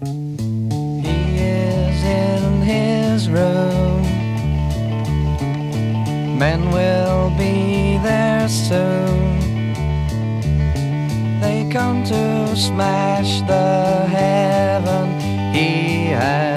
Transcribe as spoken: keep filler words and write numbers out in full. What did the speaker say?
He is in his room. Men will be there soon. They come to smash the heaven he has